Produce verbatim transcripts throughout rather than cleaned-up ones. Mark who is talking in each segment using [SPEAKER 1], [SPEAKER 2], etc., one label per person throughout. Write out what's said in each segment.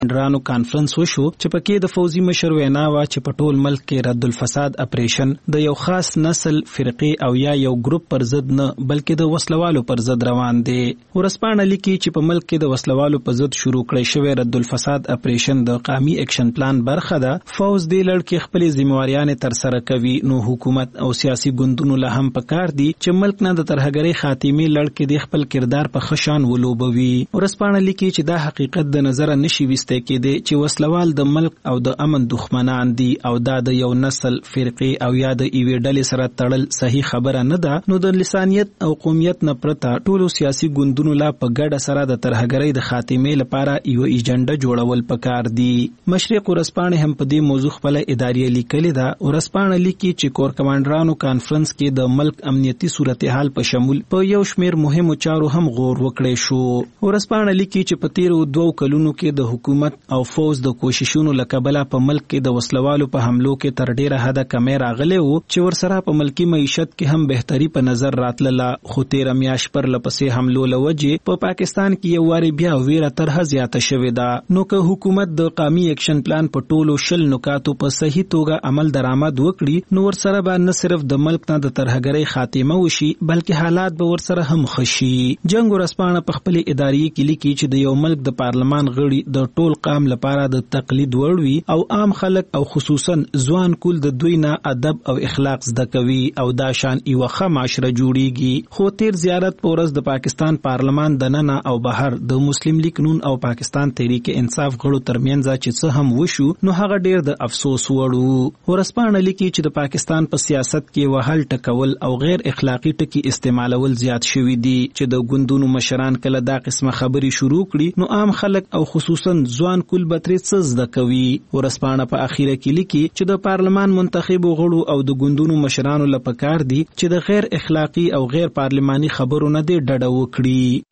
[SPEAKER 1] کمانډرانو کانفرنس وشو چې پکې د فوزي مشر وینا وا چې په ټول ملک کې رد الفساد اپریشن د یو خاص نسل فرقه او یا یو ګروپ پر ضد نه بلکې د وسلوالو پر ضد روان دي. ورسپانه لیکي چې په ملک کې د وسلوالو پر ضد شروع کړی شوی رد الفساد اپریشن د قومي اکشن پلان برخه ده. فوز دی لړ کې خپل ذمہواریان تر سره کوي، نو حکومت او سیاسي ګوندونو له هم پکار دي چې ملک نه د ترهګرۍ خاتمه لړ کې د خپل کردار په خشان ولوبوي. ورسپانه لیکي چې دا حقیقت د نظر نشي وسته کېدی چې وسلوال د ملک او د امن دښمنان دي او دا د یو نسل فرقه او یا د ایوې ډلې سره تړل صحیح خبره نه ده. نو د لسانیت او قومیت نه پرته ټولو سیاسي ګوندونو لا په ګډه سره د ترهګرۍ د خاتمه لپاره یو ایجنډا جوړول پکار دي. مشرق ورسپانه هم په دې موضوع خپل اداري لیکلې ده. ورسپانه لیکي چې کور کمانډرانو کانفرنس کې د ملک امنیتي صورتحال په شمول په یو شمیر مهمو چارو هم غور وکړي شو. ورسپانه لیکي چې په تیرو دوو کلونو کې د حکومت او فوز د کوششونو لکبله په ملک کې د وسلوالو په حملو کې تر ډیره حده کمی راغلی وو چې ورسره په ملکی معیشت کې هم بهتري په نظر راتلله. خو تیر میاش پر لپسې حملو لوجې په پا پاکستان کې یو واری بیا ویره ترها زیاته شوې ده. نو که حکومت د قومي اکشن پلان په ټولو شل نکاتو په صحیح توګه عمل درآمد وکړي نو ورسره به نه صرف د ملک نه د ترهګرۍ خاتمه وشي بلکې حالات به ورسره هم خشي. جنگ ورسپانه په خپل اداري کې لیکي چې د یو ملک د پارلمان غړي د ټول قام لپاره د تقلید وړ وي او عام خلک او خصوصا ځوان کول د دوی نه ادب او اخلاق زده کوي او دا شان یو ښه معاشره جوړیږي. خو تیر زیارت په ورځ د پاکستان پارلمان د ننه او بهر د مسلم لیگ نون او پاکستان تحریک انصاف غړو ترمنځ چې څه هم وشو نو هغه ډیر د افسوس وړو. ورسپانه لیکي چې د پاکستان په سیاست کې وهل ټکول او غیر اخلاقی ټکی استعمالول زیات شوی دي چې د ګوندونو مشران کله دا قسمه خبري شروع کړي نو عام خلک او خصوصا ځوان کول بتري څه زده کوي. ورسپانه په اخیره کې لیکي چې د پارلمان منتخب غړو او د ګوندونو مشرانو لپاره دي چې د غیر اخلاقی او غیر پارلماني خبرو نه دي ډډه وکړي.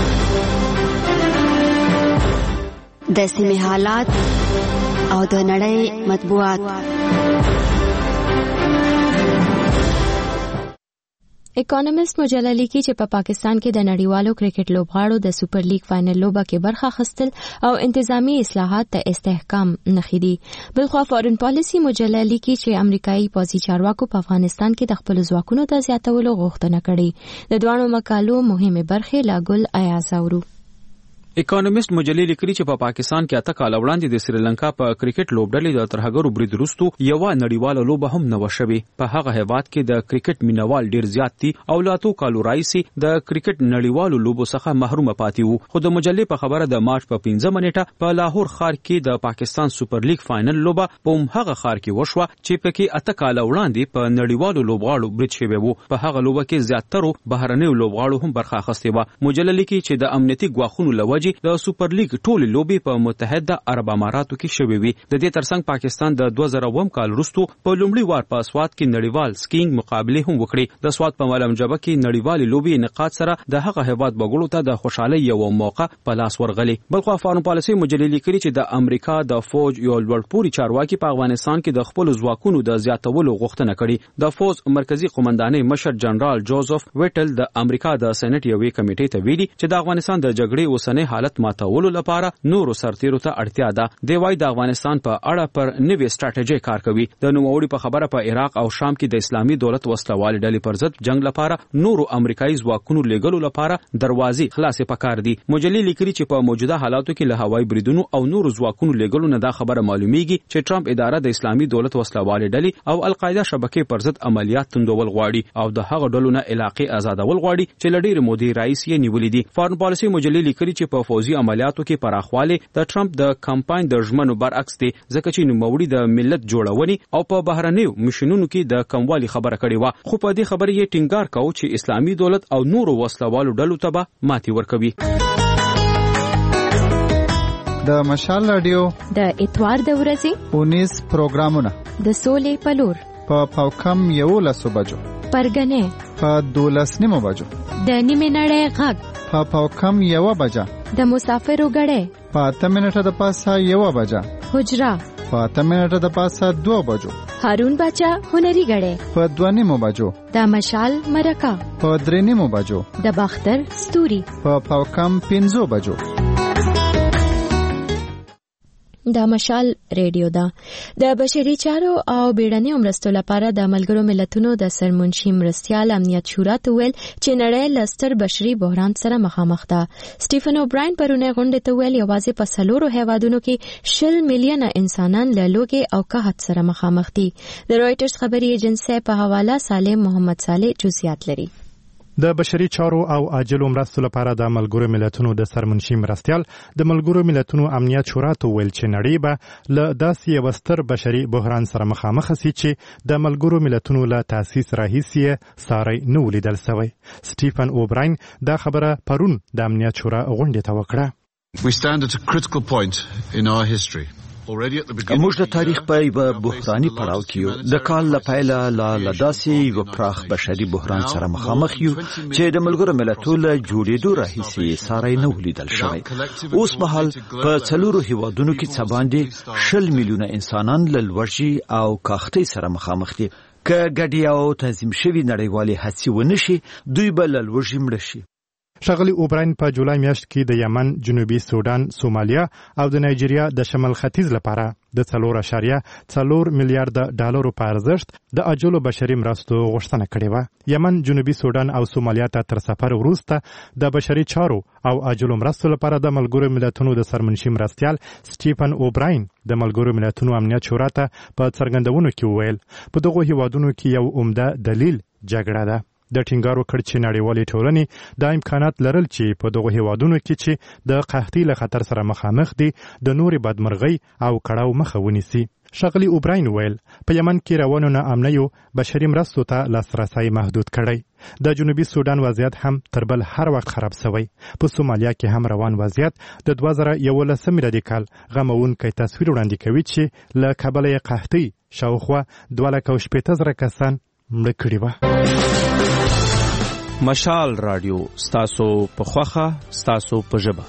[SPEAKER 2] د سیمې حالات او د نړۍ مطبوعات.
[SPEAKER 3] اکانومست مجله لیکي چې په پا پاکستان کې د نړیوالو کرکټ لوبغاړو د سپر لیګ فائنل لوبه کې برخه اخیستل او انتظامی اصلاحات ته استحکام نښې دي. بلخوا فارن پالیسی مجله لیکي چې امریکایي پوځي چارواکو په افغانستان کې د خپل ځواکونو د زیاتولو غوښتنه کړې. د دوه مقالو مهمه برخې لا ګل ایاز اورو.
[SPEAKER 4] اکانومست مجلې لیکلي چې په پا پاکستان کې اته کال وړاندې د سریلانکا په کرکټ لوبډلې د ترهګرو برید وروسته یو نړیواله لوبه هم نه وشوي. په هغه هیواد کې د کرکټ مینوال ډیر زیات دي او لاتو کالو راځي د کرکټ نړیوالو لوبو څخه محروم پاتې وو. خو د مجلې په خبره د مارچ په پنځمه نیټه په لاهور ښار کې د پاکستان سپر لیګ فائنل لوبه په هغه ښار کې وشوه چې پکې اته کال وړاندې په نړیوالو لوبغاړو برید شوی وو. په هغه لوبه کې زیاترو بهرنیو لوبغاړو هم برخه اخیستې و. مجلې لیکي چې د امنیتي ګواښونو لوجې د سپر لیګ ټول لوبي په متحده عرب اماراتو کې شوي وي. د دې ترڅنګ پاکستان د دوه زره اووم کال وروسته په لومړي وار په اسوات کې نړیوال سکینګ مقابله هم وکړي. د اسوات په ملم جبه کې نړیوال لوبي انعقاد سره د هغه هیواد بغړو ته د خوشحالي یو موقع په لاس ورغلي. بلخو فارن پالیسی مجلې لیکلي چې د امریکا د فوج یو لوړپوړي چارواکي په افغانستان کې د خپل ځواکونو د زیاتولو غوښتنه کړې. د فوج مرکزی قومندانۍ مشر جنرال جوزف ویټل د امریکا د سېنات یوې کمیټې ته ویلي چې د افغانستان د جګړې اوسنۍ حالت ماتولو لپاره نورو سرتیرو ته اړتیا ده. دی وايي د افغانستان په اړه پر نوې سټریټیجي کار کوي. د نوموړي په خبره په عراق او شام کې د اسلامي دولت وسلوال ډلې پر ضد جنگ لپاره نورو امریکایي ځواکونو لېږلو لپاره دروازې خلاصې پکار دي. مجلې لیکلي چې په موجوده حالاتو کې له هوایي بریدونو او نورو ځواکونو لېږلو نه دا خبره معلومیږي چې ټرمپ اداره د اسلامي دولت وسلوال ډلې او القاعده شبکې پر ضد عملیات تندول غواړي او د هغه ډلو نه علاقې آزادول غواړي چې لډیر مودې رئیس یې نیولې دي. فارن پالیسی مجلې لیکلي چې په فوزي عملیاتو کې پراخواله د ټرمپ د کمپاین د ژمنو برعکس دی ځکه چې نوموړي د ملت جوړونې او په بهرنیو مشنونو کې د کموالي خبره کړې و. خو په دې خبره یې ټینګار کاوه چې اسلامي دولت او نورو وسلوالو ډلو ته به ماتې ورکوي.
[SPEAKER 5] د مشال رادیو
[SPEAKER 3] د اتوار د ورځې
[SPEAKER 5] اونیس پروګرامونه
[SPEAKER 3] د سولې پلور
[SPEAKER 5] په پاوکم یو لسو بجو
[SPEAKER 3] پرګنې
[SPEAKER 5] په دولس نیمو بجو
[SPEAKER 3] د نیمه نړۍ غږ
[SPEAKER 5] په پاوکم یو بجا
[SPEAKER 3] د مسافرو غړې
[SPEAKER 5] په اته منټه د پاسه یو بجا
[SPEAKER 3] حجرا
[SPEAKER 5] په اته منټه د پاسه دوه بجو
[SPEAKER 3] هارون بچا هنري غړې
[SPEAKER 5] په دوه نیمو بجو
[SPEAKER 3] د مشال مرکا
[SPEAKER 5] په درې نیمو بجو
[SPEAKER 3] د باختر ستوري
[SPEAKER 5] په پاوکم پنځو بجو.
[SPEAKER 3] د مشال ریډیو ده. د بشري چارو او بیړنیو مرستو لپاره د ملګرو ملتونو د سرمنشي مرستیال امنیت شورا ته ویل چې نړۍ له ستر بشري بحران سره مخامخ ده. سټیفن اوبراین پرونه غونډه ته ویل یوازې په څلورو هیوادونو کې شل میلیونه انسانان له لوږې او قحط سره مخامخ دي. د رويټرز خبري ایجنسی په حواله سالم محمد صالح جزئیات لري.
[SPEAKER 6] د بشري چارو او عاجلو مرستو لپاره د ملګرو ملتونو د سرمنشي مرستیال د ملګرو ملتونو امنیت شورا ته ویل چې نړۍ به له داسې یو ستر بشري بحران سره مخامخ شي چې د ملګرو ملتونو له تاسیس راهیسې ساری نه ولیدل شوی. سټیفن اوبراین دا خبره پرون د امنیت شورا غونډې ته وکړه.
[SPEAKER 7] We stand at a critical point in our history.
[SPEAKER 8] موږ د تاریخ په یو بحراني پړاو کې یو. د کال له پیله لا لداسې یو پراخ بشري بحران سره مخامخ یو چې د ملګرو ملتونو له جوړېدو راهیسې ساری نه ولیدل شوی. اوس مهال په څلورو هیوادونو کې څه باندې شل میلیونه انسانان له لوږې او کاختۍ سره مخامخ دي. که ګډې او تنظیم شوي نړیوالې هڅې ونه شي دوی به له لوږې مړه شي.
[SPEAKER 6] ښاغلي اوبراین په جولای میاشت کې د یمن، جنوبي سودان، سومالیا او د نایجیریا د شمال ختیځ لپاره د څلور اعشاریه څلور میلیارډ ډالرو په ارزښت د عاجلو بشري مرستو غوښتنه کړې وه. یمن، جنوبي سودان او سومالیا ته تر سفر وروسته د بشري چارو او عاجلو مرستو لپاره د ملګرو ملتونو د سرمنشي مرستیال سټیفن اوبراین د ملګرو ملتونو امنیت شورا ته په څرګندونو کې وویل په دغو هیوادونو کې یو عمده دلیل جګړه ده. د ټینګار وکړ چې نړیوالې ټولنې د امکانات لرل چې په دغو هیوادونو کې چې د قحطۍ له خطر سره مخامخ دي د نورې بدمرغۍ او کړاو مخه ونیسي. ښاغلي اوبراین ویل په یمن کې روانو ناامنیو بشري مرستو ته لاسرسی محدود کړی. د جنوبي سودان وضعیت هم تر بل هر وخت خراب شوی. په سومالیا کې هم روان وضعیت د دوه زره یولسم میلادي کال غموونکی تصویر وړاندې کوي چې له کبله یې قحطۍ شاوخوا دوه لکه او شپېته زره کسان مړه کړي وه.
[SPEAKER 4] مشال رادیو ستاسو په خوخه ستاسو په ژبه.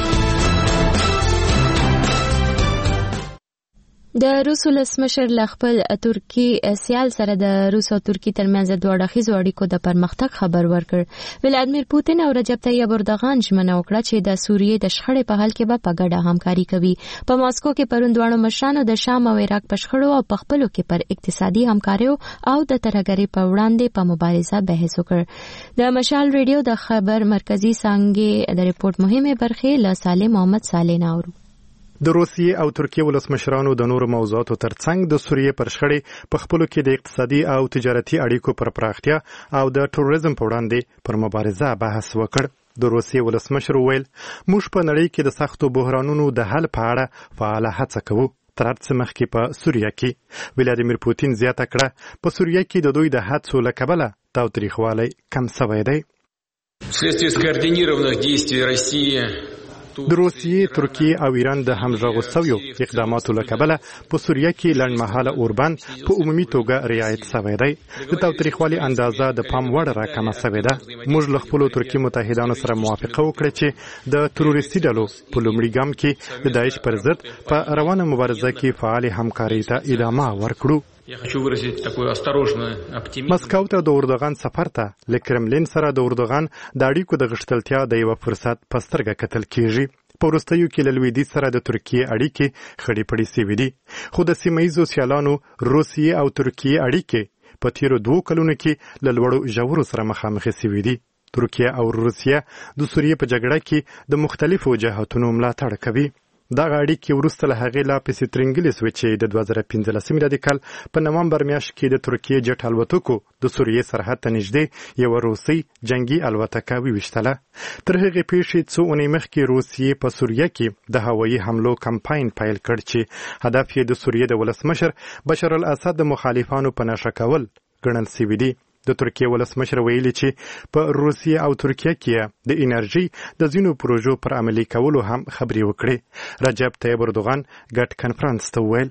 [SPEAKER 3] د روس ولسمشر له خپل ترکی سیال سره د روس او ترکی ترمنځ دوه اړخیزو اړیکو د پرمختګ خبر ورکړ. ولادیمیر پوتین او رجب طیب اردوغان ژمنه وکړه چې د سوریې د شخړې په حل کې به په ګډه همکاري کوي. په ماسکو کې پرون دواړو مشرانو د شام او عراق په شخړو او په خپلو کې پر اقتصادي همکارۍ او د ترهګرۍ په وړاندې په مبارزه بحث وکړ. د مشال ریډیو د خبر مرکزی څانګې د ریپورت مهمه برخې له سالم محمد صالح ناورو.
[SPEAKER 6] د روسیې او ترکیې ولسمشرانو د نورو موضوعاتو ترڅنګ د سوریې پر شخړې په خپلو کې د اقتصادي او تجارتي اړیکو پر پراختیا او د تروریزم په وړاندې پر مبارزه بحث وکړ. د روسیې ولسمشر ویل موږ په نړۍ کې د سختو بحرانونو د حل په اړه فعاله هڅه کوو. تر هڅه مخکې په سوریه کې ولادیمیر پوتین زیاته کړه په سوریه کې د دوی د هڅو له کبله تاوتریخوالی کم شوی دی.
[SPEAKER 9] вследствие скоординированных действий России
[SPEAKER 6] د روسیې، ترکیې او ایران د همغږو شویو اقداماتو له کبله په سوریه کې لنډمهاله اوربند په عمومي توګه رعایت شوی دی. د تاوتریخوالي اندازه د پام وړ راکمه شوې ده. موږ له خپلو ترکي متحدانو سره موافقه وکړه چې د تروریستي ډلو په لومړي ګام کې د داعش پر ضد په روانه مبارزه کې فعال همکارۍ ته ادامه ورکړو.
[SPEAKER 9] Я хочу выразить такой осторожный оптимизм.
[SPEAKER 6] مسکو ته د اردوغان سفر ته له کرملین سره د اردوغان د اړیکو د غښتلتیا د یو فرصت په سترګه کتل کیږي. په وروستیو کې له لویدیځ سره د ترکیې اړیکې خړې پړې شوې دي. خو د سیمه ییزو سیالانو روسیې او ترکیې اړیکې په تیرو دوو کلونو کې له لوړو ژورو سره مخامخ شوې دي. ترکیه او روسیه د سوریې په جګړه کې د مختلفو جهاتونو ملاتړ کوي. دغه اړیکې وروسته له هغې لا پسې ترنګلې شوې چې د دوه زره پنځلسم میلادي کال په نومبر میاشت کې د ترکیې جټ الوتکو د سوریې سرحد ته نږدې یوه روسۍ جنګي الوتکه وویشتله. تر هغې پیښې څو اونۍ مخکې روسیې په سوریه کې د هوایي حملو کمپاین پیل کړ چې هدف یې د سوریې د ولسمشر بشار الاسد د مخالفانو په نشه کول ګڼل شوي دي. د ترکیې ولسمشر ویلي چې په روسیې او ترکیه کې د انرژي د ځینو پروژو پر عملي کولو هم خبرې وکړې. رجب طیب اردوغان ګډ کنفرانس ته وویل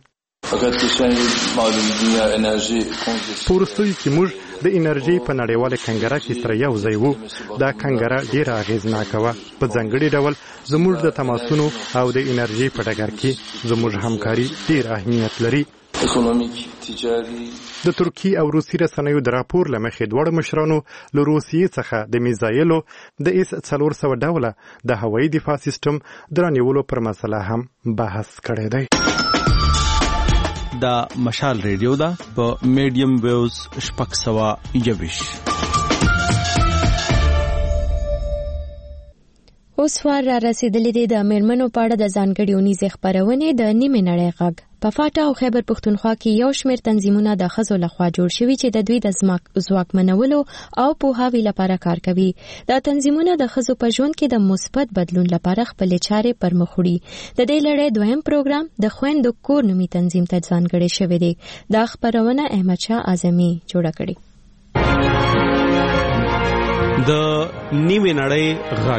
[SPEAKER 6] په وروستیو کې موږ د انرژي په نړیواله کنګره کې سره یو ځای وو. دا کنګره ډېره اغېزناکه وه. په ځانګړي ډول زموږ د تماسونو او د انرژي په ډګر کې زموږ همکاري ډېر اهمیت لري.
[SPEAKER 10] اکونومیک تجاري
[SPEAKER 6] د ترکی او روسي رسنیو د راپور لمخې دوړ مشرانو له روسیې څخه د میزایلو د اس څلور سوه ډوله د هوایي دفاع سیستم درنیولو پر مسله هم بحث کړی دی.
[SPEAKER 11] دا مشال ریډیو ده په میډیم ویوز شپږ سوه یویش.
[SPEAKER 3] اوس وار را رسیدلې دي د میرمنو په اړه د ځانګړې اونیزې خپرونې د نیمې نړۍ غږ. په فاټا او خیبر پښتونخوا کې یو شمېر تنظیمونه د ښځو لخوا جوړ شوي چې د دوی د ځواکمنولو او پوهاوي لپاره کار کوي. دا تنظیمونه د ښځو په ژوند کې د مثبت بدلون لپاره خپلې چارې پر مخ وړي. د دې لړۍ دویم پروګرام د خویندو کور نومي تنظیم ته ځانګړی شوی دی. دا خپرونه احمدشاه اعظمي جوړه کړې.
[SPEAKER 11] د نیمې نړۍ غږ.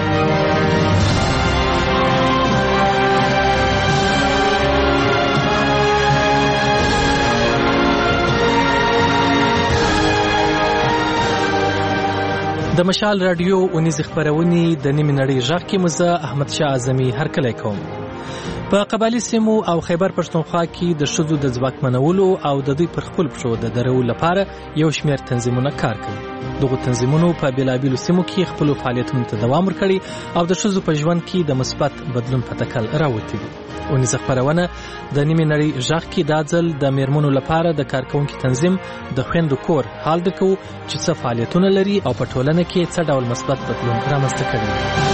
[SPEAKER 12] د مشال رادیو اونیزې خپرونې د نیمې نړۍ غږ کې مزه احمد شاه اعظمي هرکلی کوم. په قبایلي سیمو او خیبر پښتونخوا کې د ښځو د ځواکمنولو او د دوی پر خپل پښو د درولو لپاره یو شمېر تنظیمونه کار کوي. دغو تنظیمونو په بېلابېلو سیمو کې خپلو فعالیتونو ته دوام ورکړی او د ښځو په ژوند کې د مثبت بدلون په تکل راوتي دي. اونیزه خپرونه د نیمې نړۍ غږ کې دا ځل د میرمنو لپاره د کارکوونکي تنظیم د خویندو کور حال درکو چې څه فعالیتونه لري او په ټولنه کې څه ډول مثبت بدلون رامنځته کړي.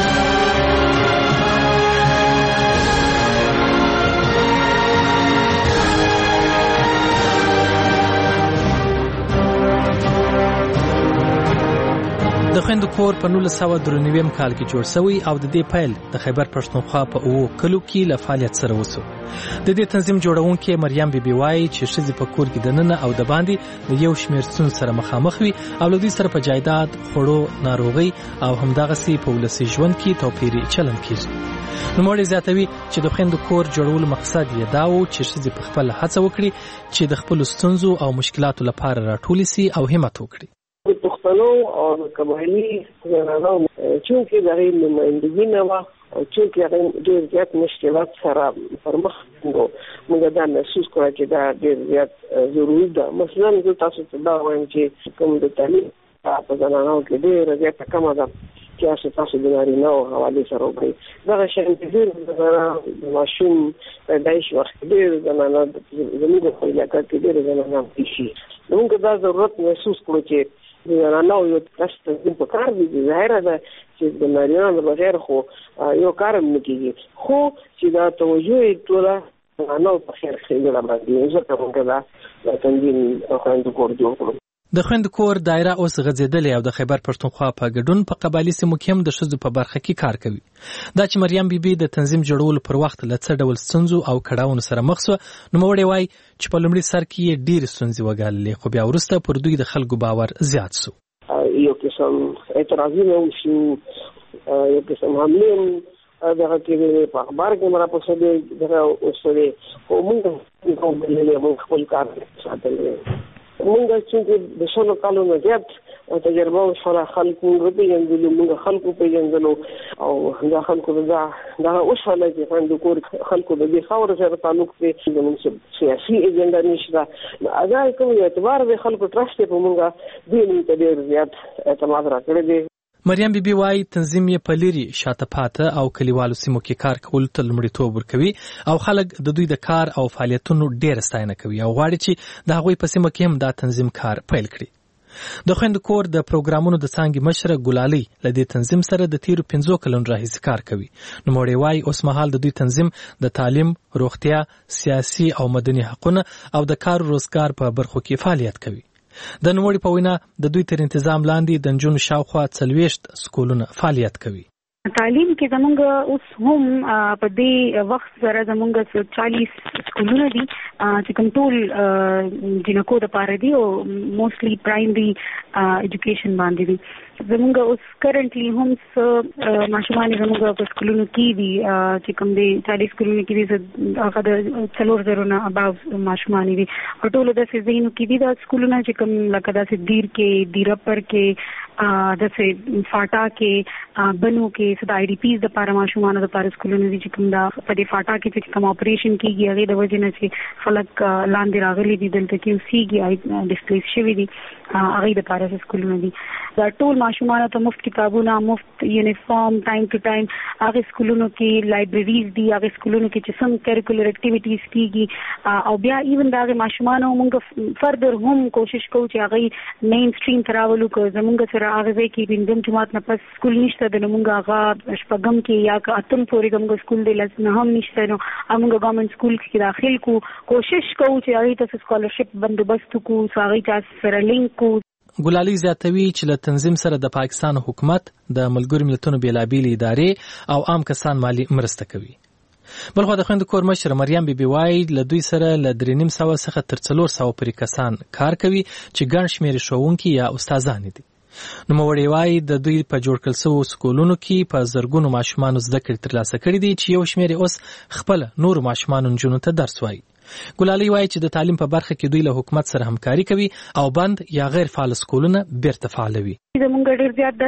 [SPEAKER 12] د خویندو کور په نولس سوه درې نوي کال کې جوړ شوی او د دې پیل د خیبر پښتونخوا په اوو کلو کې له فعالیت سره وسو. د دې تنظیم جوړونکې مریم بیبي وایي چې ښځې په کور کې دننه او د باندې د یو شمېر ستونزو سره مخامخ وي او له دوی سره په جایداد، خوړو، ناروغۍ او همدغسې په ولسي ژوند کې توپیري چلند کیږي. نوموړی زیاتوي چې د خویندو کور جوړولو مقصد یې دا و چې ښځې په خپله هڅه وکړي چې د خپلو ستونزو او مشکلاتو لپاره راټولې سي او همت وکړي.
[SPEAKER 13] د پښتنو او قبایلي زنانو چونکې د هغې نمایندګي نه وه او چونکې هغې ډېر زیات مشکلات سره پر مخ وو، موږ دا محسوس کړه چې دا ډېر زیات ضروري ده. مثلا زه تاسو ته دا وایم چې کوم د تعلیم په زنانو کې ډېره زیاته کمه ده چې تاسو د نارینه‌و حوالې سره وګورئ. دغه شیان چې ډېر زنانه د ماشوم پیدایش وخت ډېر زنانه زموږ په علاقه کې ډېر زنانه پیښي. موږ دا ضرورت محسوس کړو چې د زنانو یو کس تنظیم په کار دی. ظاهره ده چې د نارینه‌و بغیر خو یو کار هم نه کېږي، خو چې دا توجه یې ټوله زنانو په خیر ښېګړه باندې ځکه موږ دا تنظیم خویندو کور جوړ کړو.
[SPEAKER 12] د خویندو کور دایره اوس غځېدلې او د خیبر پښتونخوا په ګډون په قبایلي سیمو کې هم د ښځو په برخه کې کار کوي. دا چې مریم بیبي د تنظیم جوړولو پر وخت له څه ډول ستونزو او کړاوونو سره مخ شوه، نوموړی وایي چې په لومړي سر کې یې ډېرې ستونزې وګاللې، خو بیا وروسته پر دوی د خلکو باور زیات شو.
[SPEAKER 13] یو قسم اعتراضونه وشو، یو قسم حملې هم دغه کېدلې، په اخبار کې مې راپسې دغه اوسېدې، خو موږ موږ خپل کار ساتلی. موږ چې د شلو کالو نه زیات تجربه وشوله، خلک موږ وپېژندلو، موږ خلکو پېژندلو او دا خلکو دا دغه وشوله چې خویندو کور خلکو د دې خاورې سره تعلق دی، زموږ سیاسي ایجنډا نشته. دا کوم اعتبار دی خلکو ټرسټ یې په موږ دې موږ ته ډېر زیات اعتماد راکړی دی.
[SPEAKER 12] مریم بیبي وایي تنظیم یې په لرې شاته پاته او کلیوالو سیمو کې کار کولو ته لومړیتوب ورکوي او خلک د دوی د کار او فعالیتونو ډېره ستاینه کوي او غواړي چې د هغوی په سیمه کې هم دا تنظیم کار پیل کړي. د خویندو کور د پروګرامونو د څانګې مشره ګلالۍ له دې تنظیم سره د تیرو پنځو کلونو راهیسې کار کوي. نوموړی وایي اوس مهال د دوی تنظیم د تعلیم، روغتیا، سیاسي او مدني حقونه او د کار روزګار په برخو کې فعالیت کوي. د نوموړي په وینا د دوی تر انتظام لاندې د نجونو شاوخوا څلوېښت سکولونه فعالیت کوي.
[SPEAKER 14] تعلیم کې زمونږ اوس هم په دې وخت سره زمونږ چالیس سکولونه دي چې کوم ټول جنکو د پاره دي او موستلی پرایمري ایجوکیشن باندې دي. زمونږ اوس کرنټلی هم څه ماشومان زمونږ په سکولونو کې دي چې کوم دي چالیس سکولونو کې دي هغه د څلور زرو نه اباو ماشومان دي او ټول داسې ځایونو کې دي دا سکولونه چې کوم لکه داسې دیر کې دیرپر کې داسې فاټا کې بنو کې صدا آی ډي پیز د پاره ماشومان د پاره سکولونو دي چې کوم دا په دې فاټا کې چې کوم اپریشن کیږي هغه د وجه نه چې خلک لاندې راغلي دي دلته کې اوسېږي ډسپلیس شوي دي هغه د پاره سکولونه دي دا ټول ماشومان ته مفت کتابونه مفت یونیفارم ټایم ټو ټایم هغه سکولونو کې لایبرریز دي هغه سکولونو کې چې سم کریکولر اکټیویټیز کیږي او بیا ایون دا ماشومان موږ فردر هم کوشش کوو چې هغه مین سټریم تراولو کو زموږ سره هغه ځای کې بندم جماعت نه پس سکول نشته د موږ هغه شپږم کې یا اتم پورې کوم سکول دی لسنه هم نشته نو موږ ګورنمنت سکول کې داخل کو کوشش کوو چې هغه ته سکالرشپ بندوبست کو هغه چې سره لینک کو.
[SPEAKER 12] ګلالي زیاتوي چې له تنظیم سره د پاکستان حکومت د ملګرو ملتونو بیلابېل ادارې او عام کسان مالی مرسته کوي. بلخو د خويندو کور مشر مریم بیبي وایي له دوی سره له درې نیم سوه څخه تر څلور سوه پورې کسان کار کوي چې ګڼ شمېر ښوونکي یا استادان دي. نوموړی وایي د دوی په جوړ کړل شویو سکولونو کې په زرګونو ماشومانو زده کړې ترلاسه کړي دي چې یو شمېر اوس خپل نور ماشومانو نجونو ته درس وایي. ګلالي وایي چې د تعلیم په برخه کې دوی له حکومت سره همکاري کوي او بند یا غیر فعال سکولونه بیرته فعالوي.
[SPEAKER 14] زمونږ ډېر زیات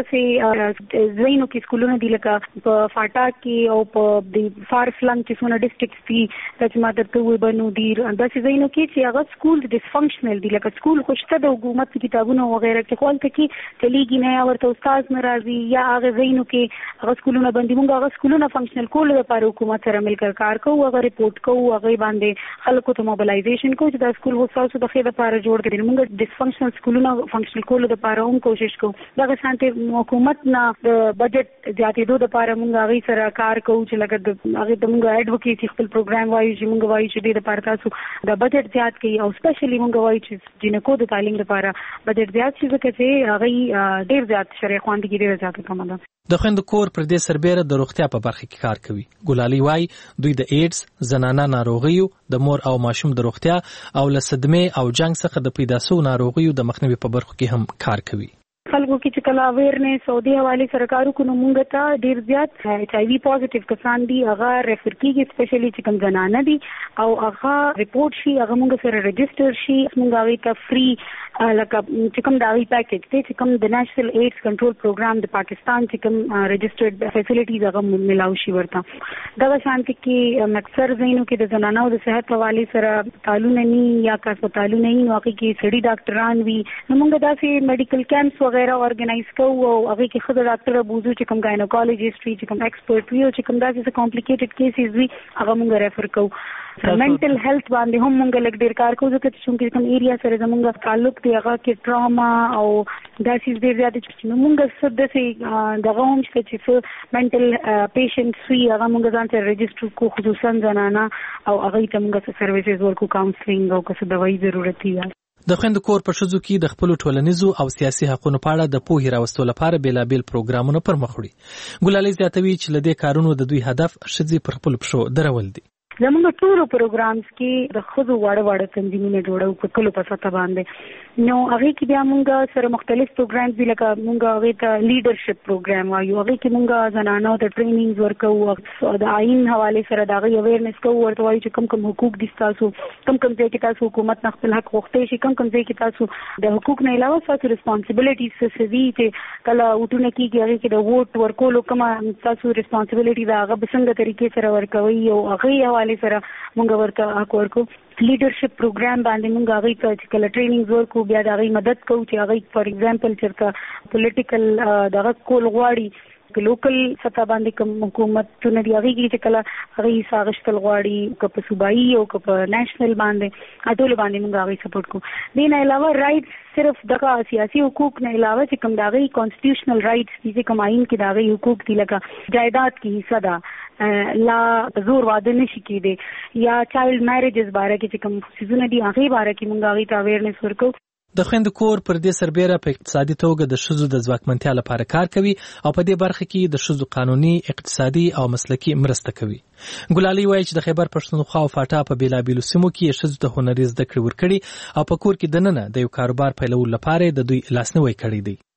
[SPEAKER 14] داسې ځایونو کې سکولونه دي لکه په فاټا کې او په د فار فلنګ چې څونه ډسټرکټس دي چې ما درته وویل بنو دي داسې ځایونو کې چې هغه سکول ډسفنکشنل دي لکه سکول خو شته د حکومت کتابونه وغیره کې خو هلته کې چلیږي نه یا ورته استاد نه راځي یا هغه ځایونو کې هغه سکولونه بند دي. موږ هغه سکولونه فنکشنل کولو لپاره حکومت سره مل کر کار کوو هغه ریپورټ کوو هغه باندې خلکو ته موبلایزیشن کوو چې دا سکول هو تاسو د خیر لپاره جوړ کړي. موږ ډسفنکشنل سکولونه فنکشنل کولو لپاره هم کوشش کوو. دغه شانتي حکومت نه د بجټ زیاتېدو لپاره موږ هغه سره کار کوو چې لکه د هغه د موږ اډوکیسي خپل پروګرام وایو چې موږ وایو چې د لپاره تاسو د بجټ زیات کړئ او سپیشلی موږ وایو چې جنکو د تعلیم لپاره بجټ زیات شي ځکه چې هغه ډېر زیات شرعي خواندګي ډېر زیات کم ده.
[SPEAKER 12] د خويندو کور پر دې سربېره د روغتیا په برخه کې کار کوي. ګلالي وایي دوی د ایډز زنانه ناروغیو د مور او ماشوم د روغتیا او له صدمې او جنگ څخه د پیدا شوو ناروغیو د مخنیوي په برخه کې هم کار کوي.
[SPEAKER 14] خلکو کې چې کله اویرنس او د حواله سره کارو کوو موږ ته ډیر زیات ایچ آی وی پوزټیو کسان دي هغه ریفر کیږي سپیشلی چې کوم زنانه دي او هغه ریپورت شي هغه موږ سره ريجستر شي موږ هغه ته فری لکه چې کوم داوی پیکیج دی چې کوم د نېشنل ایډز کنټرول پروګرام د پاکستان چې کوم ريجسترډ فیسیلیټیز هغه ملاو شي ورته. دا شانتي کې مکسر زینو کې د زنانو د صحت حواله سره تعلق نه یا هسپتالونه نه نو هغه کې سړي ډاکټران وي نو موږ داسې میډیکل کیمپس وغیرہ ارګنایز کوو او هغه کې خود ډاکټر بوزو چې کوم ګاینوکولوژیست وي چې کوم ایکسپرټ وي او چې کوم داسې کمپلیکیټډ کیسز وي هغه موږ ریفر کوو. منټل هیلث باندې هم موږ لږ ډیر کار کوو ځکه چې کوم ایریا سره زموږ تعلق دی هغه کې ټراما او داسې ډیر زیات چې موږ څه داسې دغه هم چې څه منټل پیشنټس وي هغه موږ ځان ته ريجستر کوو خصوصا زنانه او هغه ته موږ سرویسز ورکو کاونسلینګ او څه دوايي ضرورت وي.
[SPEAKER 12] د خويندو کور په ښځو کې د خپل ټولنیزو او سیاسي حقوقو په اړه د پوهې راوستلو لپاره بیلابیل پروګرامونه پر مخ وړي. ګلالي زیاتوي چې له دې کارونو د دوی هدف ښځې پر خپل پښو درول دي.
[SPEAKER 14] زموږ ټولو پروګرامز کې د ښځو واړه واړه تنظیمونه جوړو په کلو په سطح باندې نو هغه کې بیا موږ سره مختلف پروګرامز دي لکه موږ هغه ته لیډرشپ پروګرام وایو هغه کې موږ زنانو ته ټرینینګز ورکوو د آئین حواله سره دا غي اویرنس کوو ورته وایو چې کوم کوم حقوق دي تاسو کوم کوم ځای کې تاسو حکومت نه خپل حق غوښتئ شي کوم کوم ځای کې تاسو د حقوق نه علاوه تاسو ریسپانسیبিলিټیز څه دي چې کله وټونه کېږي هغه کې د ووټ ورکولو کوم تاسو ریسپانسیبিলিټي دا هغه بسنګ طریقې سره ورکوي او هغه حواله سره موږ ورته حق ورکو. لیډرشپ پروګرام باندې موږ هغه ته چې کله ټرینینګ ورکو بیا دا غي مدد کوو چې هغه فار ایگزامپل چې پولیټیکل دغه کول غواړي لوکل سطح باندې کوم حکومتونه دی هغه چې کله هغه ساغشتل غواړي که په صوبایي او که په نېشنل باندې اټول باندې موږ هغه سپورټ کوو. دین علاوه رائټس صرف دغه سیاسي حقوق نه علاوه چې کوم دغه کانسټیټیوشنل رائټس دي کوم آئین کې دغه حقوق دي لکه جائیداد کې حصہ ده لا زور واده نشي کېدی یا چایلډ میریجز باره کې چې کوم سيزونه دي هغه باره کې موږ هغه ته اویرنس ورکو.
[SPEAKER 12] د خويندو کور پر دې سربېره په اقتصادي توګه د ښځو د ځواکمنتیا لپاره کار کوي او په دې برخه کې د ښځو قانوني اقتصادي او مسلکي مرسته کوي. ګلالي وایي چې د خیبر پښتونخوا او فاټا په بیلابیلو سیمو کې ښځو ته هنري زده کړې ورکړي او په کور کې دننه د یو کاروبار پیلولو لپاره د دوی لاسنیوي کړی دی.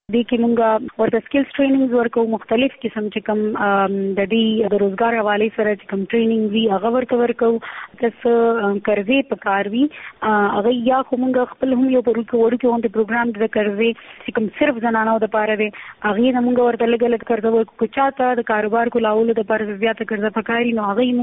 [SPEAKER 14] دې کې مونږ ورته سکلز ټریننګز ورکو، مختلف قسم چې کوم د دې د روزګار حواله سره چې کوم ټریننګ وی هغه ورکو ورکو تاسو قرضې په کار وی هغه یا کومه خپل هم یو پروګ ورکو اون د پروګرام د قرضې چې کوم صرف زنانو د پاره وي هغه موږ ورته لګل قرض ورکو چاته د کاروبار کولولو د پاره زیاته قرض پکاري نو هغه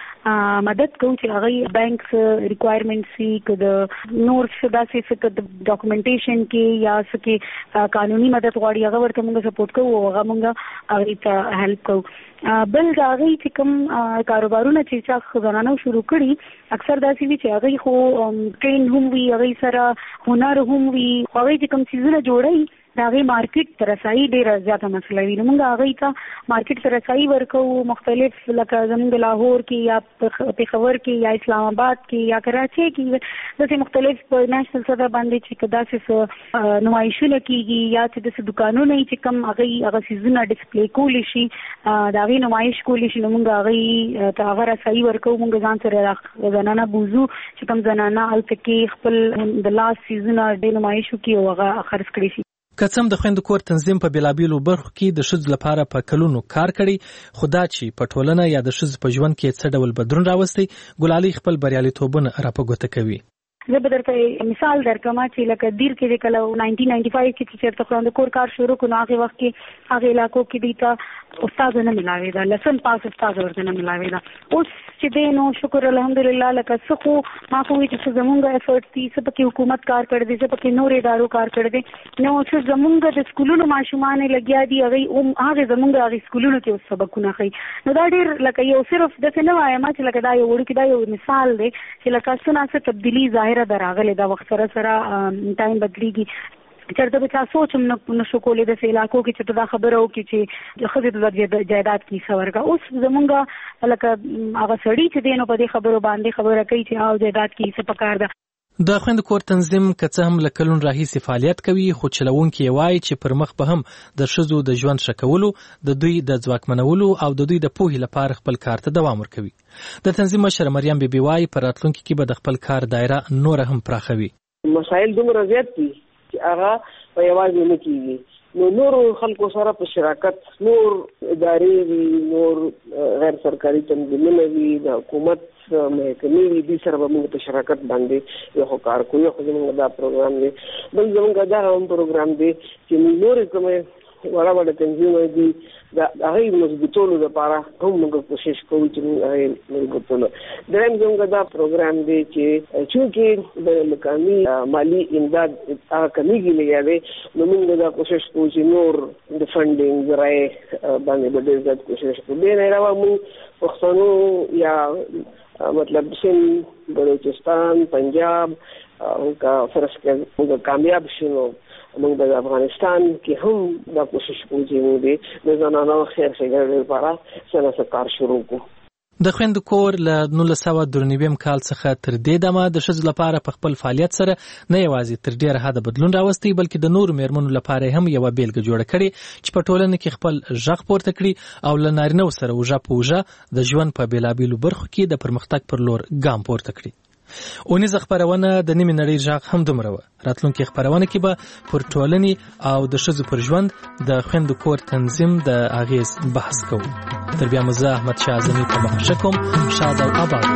[SPEAKER 14] موږ مدد کوو چې هغه بانک ریکوایرمنټس سی کده نور څه داسې څه د ډاکومېنټیشن کې یا څه کې قانوني مدد غواړي هغه ورته موږ سپورټ کوو او هغه موږ هغه ته هیلپ کوو. بل دا هغه چې کوم کاروبارونه چې څنګه ځانانو شروع کړي اکثر داسې وي چې هغه خو ټرین هم وي، هغه سره هنر هم وي، هغه چې کوم څیزونه جوړي هغه مارکیټ ته رسایي ډیره زیاته مسله وي. نو موږ هغه ته مارکیټ ته رسایي ورکو، مختلف لکه زموږ لاهور کې یا پېښور کې یا اسلام آباد کې یا کراچي کې داسې مختلف په نېشنل سطح باندې چې داسې نمایشونه کیږي یا چې داسې دکانونه چې کوم هغه هغه څیزونه ډسپلی کولی شي دا غي نمایش کولی شي نو موږ هغه ته هغه رسایي ورکو. موږ ځان سره زنانه بوزو چې کوم زنانه الته کې خپل د لاس څیزونه د نمایشو کې هغه خرڅ کړي شي.
[SPEAKER 12] کڅم د خويند کور تنظیم په بیلابیلو برخو کې د شذ لپاره په کلونو کار کړي، خدا چې په ټولنه یا د شذ په ژوند کې څه ډول بدلون راوستي، ګلالي خپل بریالیتوبونه راپګوته کوي.
[SPEAKER 14] زه به درته مثال درکم چې لکه دیر کې د کله ناینټین ناینټي فایو کې چې چېرته خوند کور کار شروع کړو هغه وخت کې هغه علاقو کې دیتا استاد نه ملاوي دا لسن پاس استاد ورته نه ملاوي دا اوس چې دینو شکر الحمدلله لکه څخه ما خو چې زمونږ افورټ دي چې په حکومت کار کړی دي چې په نور ادارو کار کړی دي نو چې زمونږ د سکولونو ماشومان لګیا دي هغه هغه زمونږ هغه سکولونو کې سبقونه کوي. نو دا ډېر لکه یو صرف د څه نه وایم چې لکه دا یو وړ کې دا یو مثال دی چې لکه څنګه څه تبدیلی ظاهره دراغله دا وخت سره سره ټایم بدلیږي. چرته به تاسو چې نو شو کولې د علاقو کې چې دا خبره وکړي چې د خزې د جایداد کې څورګه اوس زمونږ لکه هغه سړی چې دینو په دې خبرو باندې خبره کوي چې او جایداد کې څه پکار ده.
[SPEAKER 12] د خويند کور تنظیم کڅه هم لکلون راهي فعالیت کوي، خو چلوونکي وایي چې پر مخ به هم د شذو د ژوند شکولو، د دوی د ځواکمنولو او د دوی د پوهې لپاره خپل کار ته دوام ورکوي. د تنظیم مشر مریم بیبي وایي پر راتلونکي کې به د خپل کار دایره نور هم پراخوي.
[SPEAKER 13] مسائل دومره زیات دي چې هغه په یوازې نه کیږي، نو نور خلکو سره په شراکت نور ادارې نور غیر سرکاري تنظیمونه وي د حکومت محکمې وي دي سره به موږ په شراکت باندې یو کار کوو. خو زموږ دا پروګرام دی بل زموږ دا هم پروګرام دی چې نور کومه وړه وړه تنظیمونه دي د هغه مضبوطولو لپاره هم موږ کوشش کوو چې موږ مضبوطولو. دریم زموږ دا پروګرام دی چې چونکې د مقامي مالی امداد هغه کمیږي لګیا دی نو موږ دا کوشش کوو چې نور د فنډینګ ذرایع باندې به ډېر زیات کوشش کوو. دې نه علاوه موږ پښتنو یا مطلب سند بلوچستان پنجاب کا فرض کړه موږ کامیاب شونو موږ د افغانستان کې هم دا کوشش کوو چې موږ د زنانو خیر څنګه لپاره څنګه کار شروع کوو.
[SPEAKER 12] د خويند کور له نولس سوه درې کال څخه تر دې دمه د ښځو لپاره په خپل فعالیت سره نه یوازې تر ډیره حده بدلون راوستی بلکې د نورو میرمنو لپاره هم یو بیلګه جوړه کړي چې په ټولنه کې خپل ژغ پورته کړي او له نارینه سره وژه په وژه د ژوند په بیلابیلو برخو کې د پرمختګ پر لور ګام پورته کړي. اونیزه خبرونه د نیمه نړۍ ژغ هم دومره وه. راتلونکي خبرونه کې به پر ټولنې او د ښځو پر ژوند د خويند کور تنظیم د اغیز بحث کوو. تر بیا مزه احمد شاه اعظمي په مخه کوم. شاد او آباد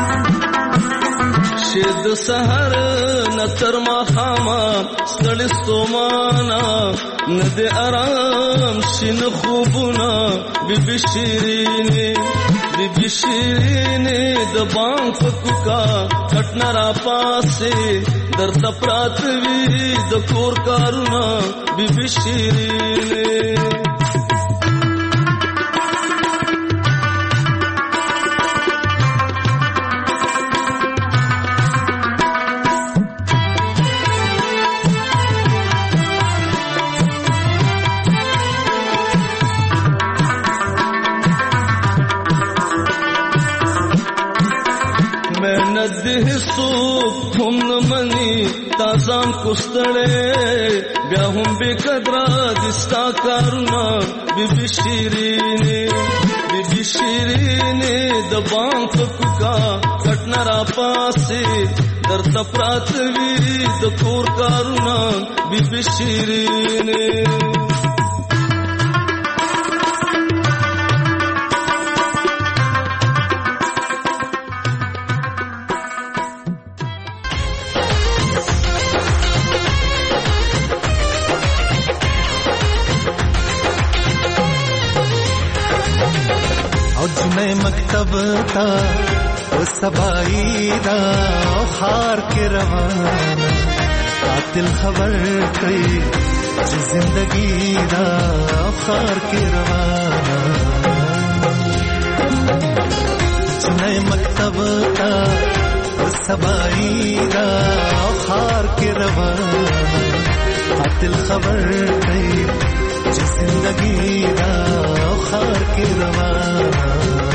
[SPEAKER 15] شد سحر نتر ما خاما ستړي ستومانا ند آرام شین خوبنا بیبي شیرینی بیبي شیرینی د بام فکوکا کټنا را پاسه در تپرات وی د کور کارونا بیبي شیرینی. मेहनत दे हिस्सोक हम न मनी ताजाम कुस्तड़े बया हम बेकदरा दिस्ता कारुना बीबी शीरीने बीबी शीरीने दबां फकुका कटनरा पासे दर तपरातवी दकोर कारुना बीबी शीरीने
[SPEAKER 16] मकतब था वो सबाई दा खार के रवाना कातिल खबर कई जिंदगी दा खार के रवाना जिन्हें मकतब था वो सबाई दा खार के रवाना कातिल खबर कई जिंदगी दा खार के रवाना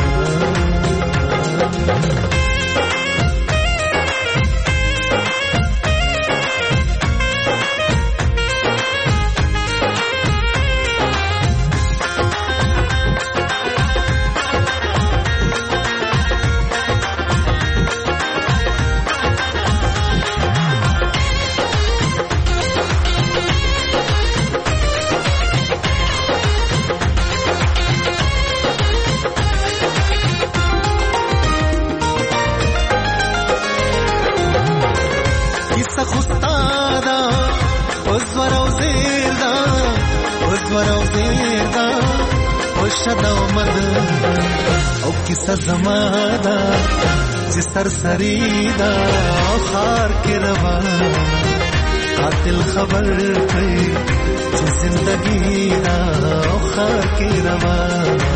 [SPEAKER 16] ज़मादा जिस सरसरीदा खार के रवाना कातिल खबर कई जिंदगी दा खार के रवाना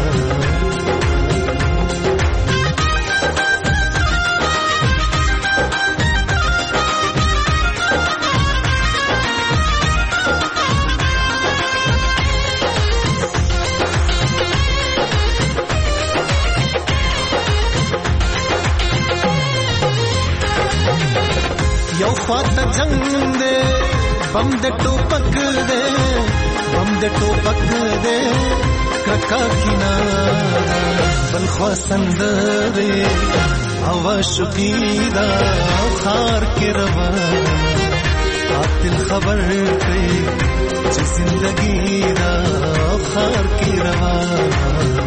[SPEAKER 16] जंग दे बम दे टोपक दे बम दे टोपक दे कका किनारा बलखवा संदरे हवा शुकीदा खार के रवाना कातिल खबर कई जिंदगी दा खार के रवाना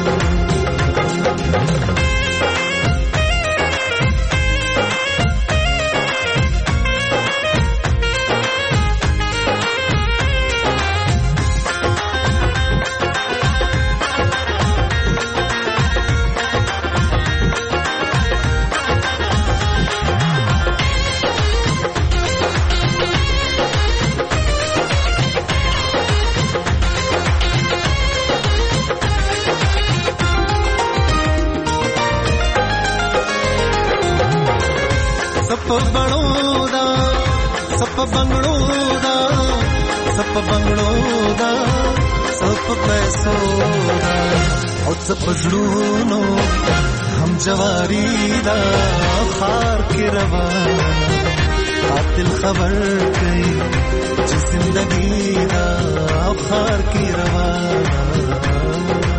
[SPEAKER 16] पजलूनो हम जवारी दा खार के रवाना कातिल खबर कई जिंदगी दा खार के रवाना